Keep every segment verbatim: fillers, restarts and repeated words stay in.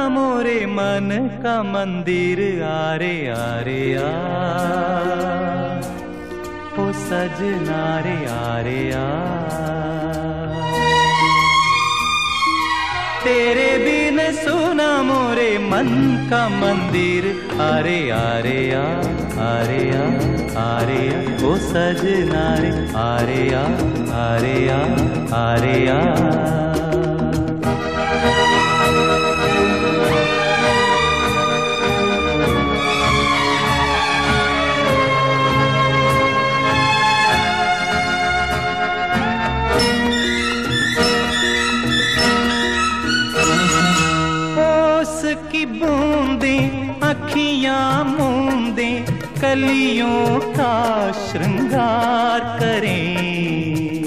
मोरे मन का मंदिर आरे आरे आ, ओ सजना रे आरे आ। तेरे बिन सुना मोरे मन का मंदिर आरे आरे आ, आरे आ, आरे आ, ओ सजना रे आरे आ, आरे आ, आरे आ। की बूंदें अखियां मूंदें कलियों का श्रृंगार करें।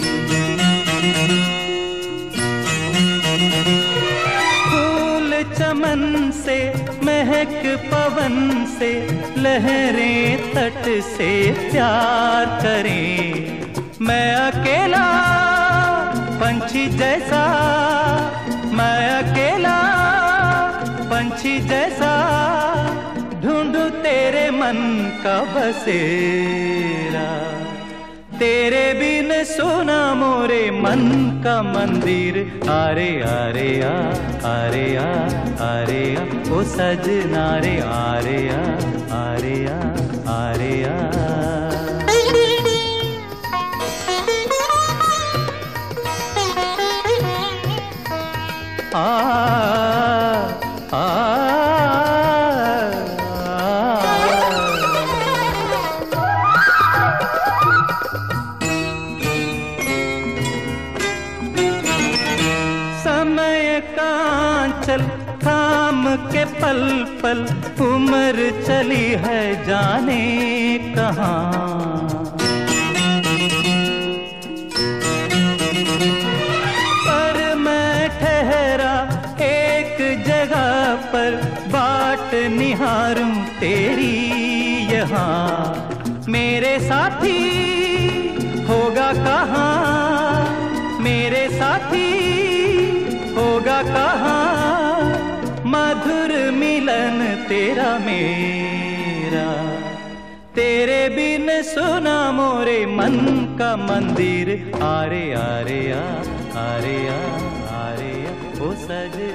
फूल चमन से महक पवन से लहरें तट से प्यार करें। मैं अकेला पंछी जैसा, मैं अकेला पंछी जैसा ढूंढू तेरे मन का बसेरा। तेरे बिन सुना मोरे मन का मंदिर आरे आरे आ, आरे आ, आरे आ, ओ सजना रे आरे आ, आरे आ, आरे आ। आ आ, समय का चल थाम के पल पल उम्र चली है जाने कहाँ। पर मैं ठहरा एक जगह पर बाट निहारूं तेरी यहाँ। मेरे साथी होगा कहाँ, मेरे साथी होगा कहाँ, मधुर मिलन तेरा मेरा। तेरे बिन सुना मोरे मन का मंदिर आरे आरे आ, आरे आ, आरे आ, ओ सज